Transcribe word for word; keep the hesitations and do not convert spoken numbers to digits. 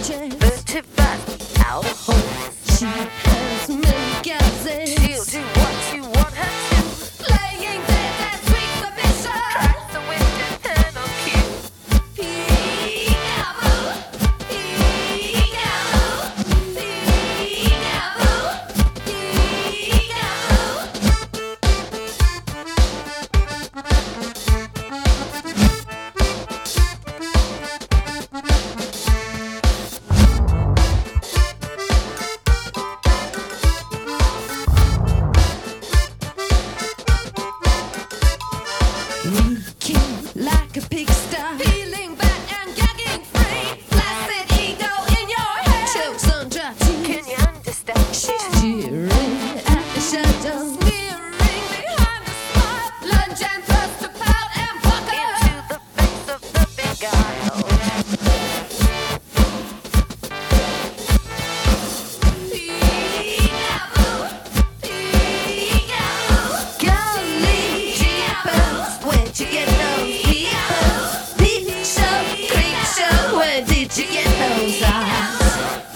chest. thirty-five out home. She has many gases. She'll do what you want her to. Playing dead and sweet submission. Tries to win your hand on cue. Peekaboo, peekaboo, peekaboo, peekaboo. Leaking like a pigsty, feeling bad and gagging free. Flaccid ego in your head, chokes on dry teeth. Can you understand? She's jeering at the shadows, sneering behind the smile. Lunge and thrust to pout and pucker Into the face of the beguiled. Peekaboo, peekaboo. Golly jeepers, where'd you get those peepers? Peep show, creep show, where did you get those eyes?